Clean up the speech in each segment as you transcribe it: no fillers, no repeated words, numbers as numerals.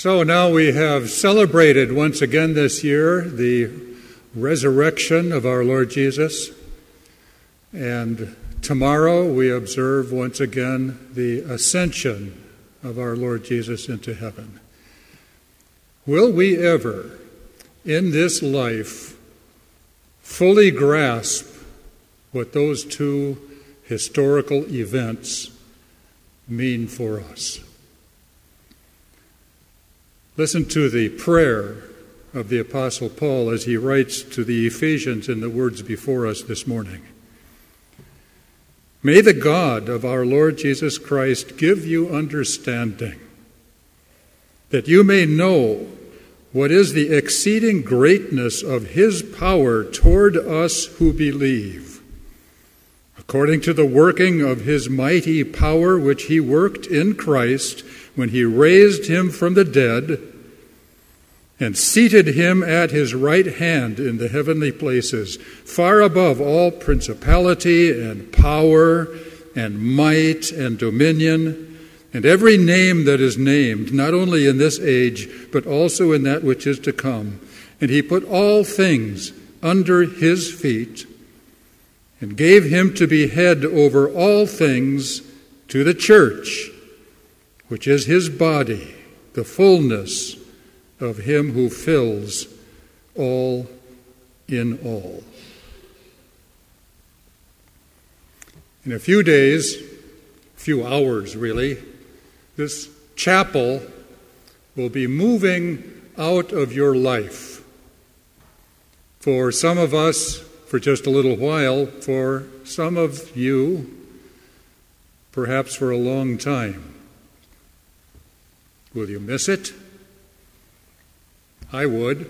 So now we have celebrated once again this year the resurrection of our Lord Jesus, and tomorrow we observe once again the ascension of our Lord Jesus into heaven. Will we ever, in this life, fully grasp what those two historical events mean for us? Listen to the prayer of the Apostle Paul as he writes to the Ephesians in the words before us this morning. May the God of our Lord Jesus Christ give you understanding, that you may know what is the exceeding greatness of his power toward us who believe, according to the working of his mighty power which he worked in Christ when he raised him from the dead and seated him at his right hand in the heavenly places, far above all principality and power and might and dominion, and every name that is named, not only in this age, but also in that which is to come. And he put all things under his feet, and gave him to be head over all things to the church, which is his body, the fullness of him who fills all in all. In a few days, few hours really, this chapel will be moving out of your life. For some of us, for just a little while, for some of you, perhaps for a long time. Will you miss it? I would.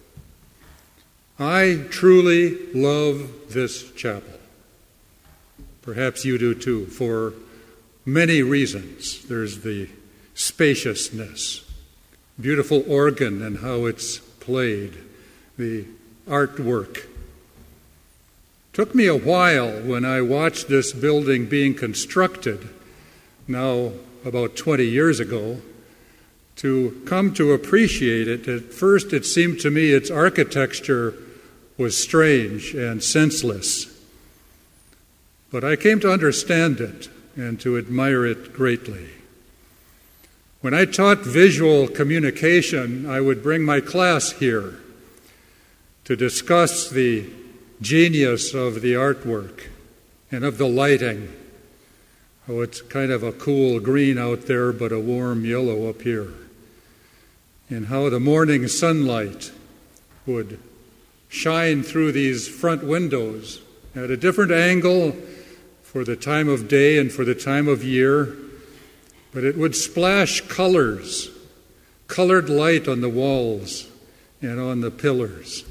I truly love this chapel. Perhaps you do too, for many reasons. There's the spaciousness, beautiful organ and how it's played, the artwork. Took me a while when I watched this building being constructed, now about 20 years ago, to come to appreciate it. At first, it seemed to me its architecture was strange and senseless. But I came to understand it and to admire it greatly. When I taught visual communication, I would bring my class here to discuss the genius of the artwork and of the lighting. Oh, it's kind of a cool green out there, but a warm yellow up here. And how the morning sunlight would shine through these front windows at a different angle for the time of day and for the time of year. But it would splash colors, colored light on the walls and on the pillars.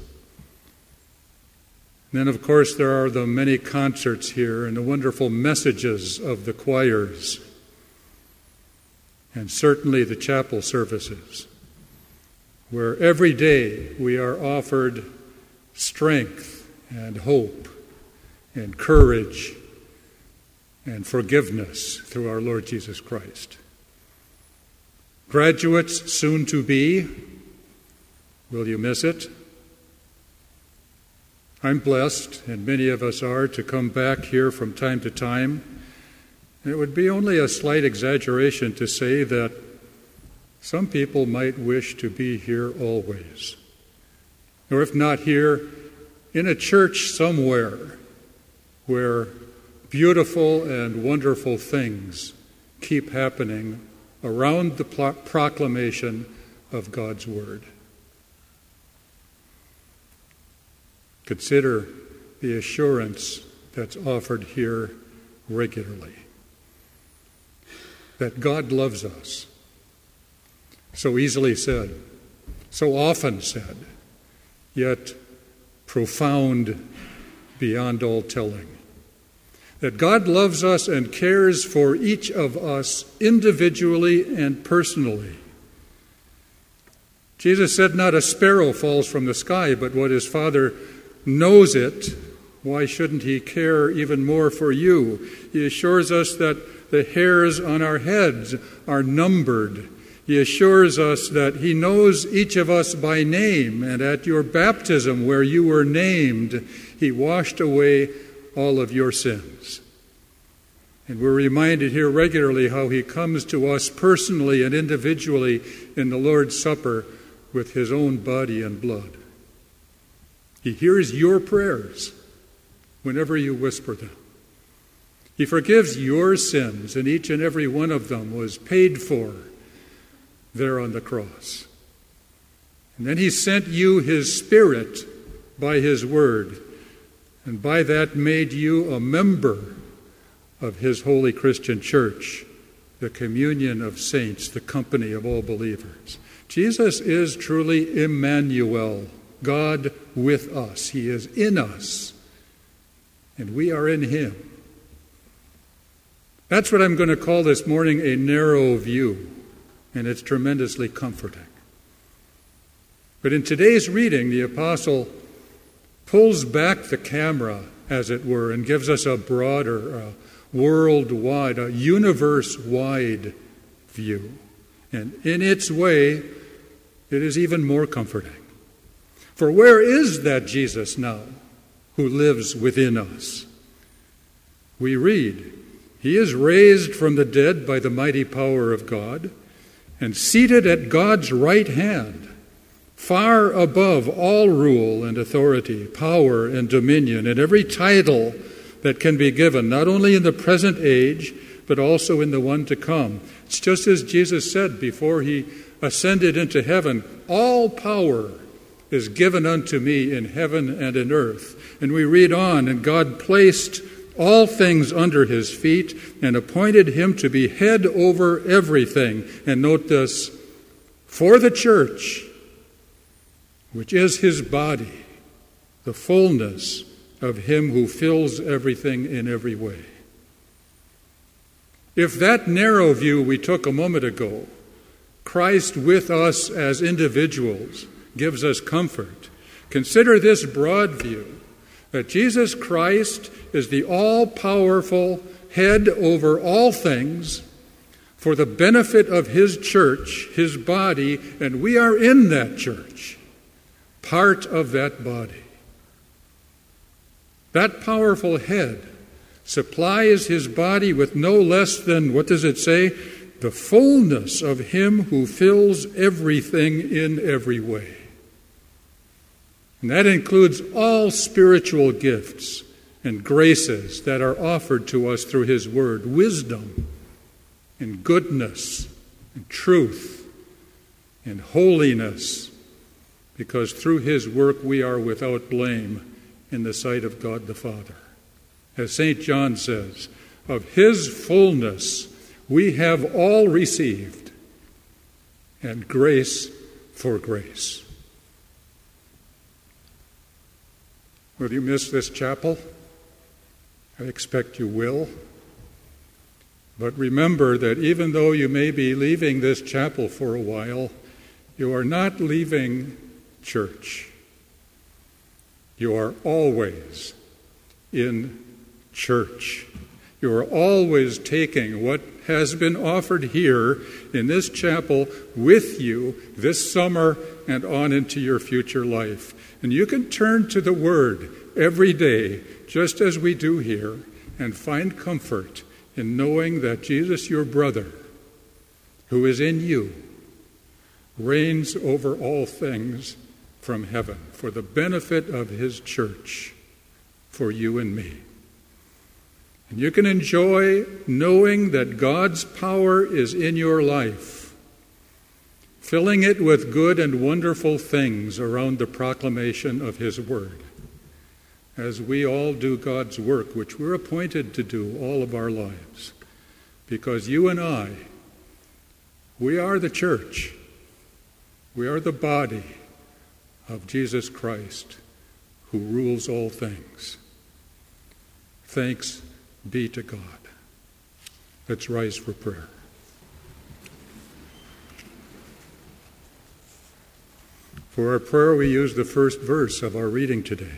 And then, of course, there are the many concerts here and the wonderful messages of the choirs, and certainly the chapel services, where every day we are offered strength and hope and courage and forgiveness through our Lord Jesus Christ. Graduates soon to be, will you miss it? I'm blessed, and many of us are, to come back here from time to time. And it would be only a slight exaggeration to say that some people might wish to be here always. Or if not here, in a church somewhere where beautiful and wonderful things keep happening around the proclamation of God's Word. Consider the assurance that's offered here regularly, that God loves us. So easily said, so often said, yet profound beyond all telling. That God loves us and cares for each of us individually and personally. Jesus said, not a sparrow falls from the sky, but what his Father knows it. Why shouldn't he care even more for you? He assures us that the hairs on our heads are numbered. He assures us that he knows each of us by name, and at your baptism, where you were named, he washed away all of your sins. And we're reminded here regularly how he comes to us personally and individually in the Lord's Supper with his own body and blood. He hears your prayers whenever you whisper them. He forgives your sins, and each and every one of them was paid for there on the cross. And then he sent you his Spirit by his word, and by that made you a member of his holy Christian church, the communion of saints, the company of all believers. Jesus is truly Emmanuel, God with us. He is in us, and we are in him. That's what I'm going to call this morning a narrow view, and it's tremendously comforting. But in today's reading, the apostle pulls back the camera, as it were, and gives us a broader, worldwide, a universe-wide view. And in its way, it is even more comforting. For where is that Jesus now who lives within us? We read, he is raised from the dead by the mighty power of God and seated at God's right hand, far above all rule and authority, power and dominion, and every title that can be given, not only in the present age, but also in the one to come. It's just as Jesus said before he ascended into heaven, all power is given unto me in heaven and in earth. And we read on, and God placed all things under his feet and appointed him to be head over everything. And note this, for the church, which is his body, the fullness of him who fills everything in every way. If that narrow view we took a moment ago, Christ with us as individuals, gives us comfort, consider this broad view, that Jesus Christ is the all-powerful head over all things for the benefit of his church, his body, and we are in that church, part of that body. That powerful head supplies his body with no less than, what does it say? The fullness of him who fills everything in every way. And that includes all spiritual gifts and graces that are offered to us through his word, wisdom and goodness and truth and holiness, because through his work we are without blame in the sight of God the Father. As St. John says, of his fullness we have all received, and grace for grace. Will you miss this chapel? I expect you will. But remember that even though you may be leaving this chapel for a while, you are not leaving church. You are always in church. You are always taking what has been offered here in this chapel with you this summer and on into your future life. And you can turn to the Word every day, just as we do here, and find comfort in knowing that Jesus, your brother, who is in you, reigns over all things from heaven for the benefit of his church, for you and me. And you can enjoy knowing that God's power is in your life, filling it with good and wonderful things around the proclamation of his word, as we all do God's work, which we're appointed to do all of our lives. Because you and I, we are the church. We are the body of Jesus Christ, who rules all things. Thanks be to God. Let's rise for prayer. For our prayer, we use the first verse of our reading today.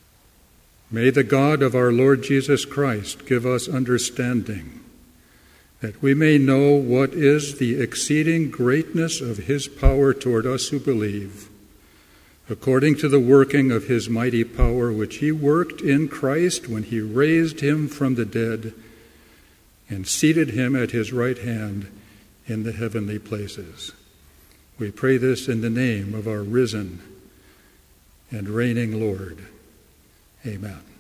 May the God of our Lord Jesus Christ give us understanding that we may know what is the exceeding greatness of his power toward us who believe, according to the working of his mighty power, which he worked in Christ when he raised him from the dead and seated him at his right hand in the heavenly places. We pray this in the name of our risen and reigning Lord. Amen.